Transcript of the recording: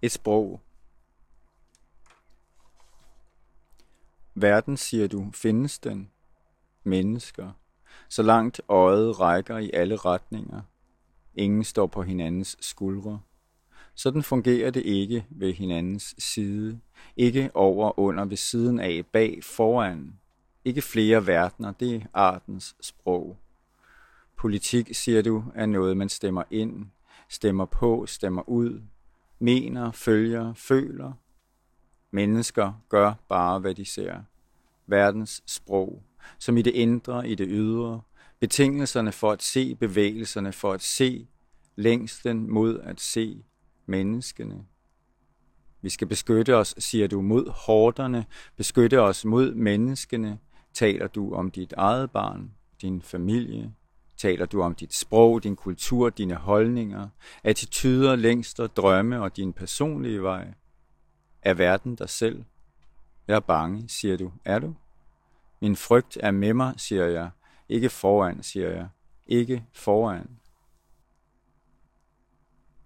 Et sprog. Verden, siger du, findes den? Mennesker. Så langt øjet rækker i alle retninger. Ingen står på hinandens skuldre. Sådan fungerer det ikke ved hinandens side. Ikke over, under, ved siden af, bag, foran. Ikke flere verdener, det er artens sprog. Politik, siger du, er noget, man stemmer ind, stemmer på, stemmer ud, mener, følger, føler. Mennesker gør bare, hvad de ser. Verdens sprog, som i det indre, i det ydre, betingelserne for at se, bevægelserne for at se, længslen mod at se menneskene. Vi skal beskytte os, siger du, mod horderne, beskytte os mod menneskene. Taler du om dit eget barn, din familie? Taler du om dit sprog, din kultur, dine holdninger, attityder, længsler, drømme og din personlige vej? Er verden dig selv? Jeg er bange, siger du. Er du? Min frygt er med mig, siger jeg. Ikke foran, siger jeg. Ikke foran.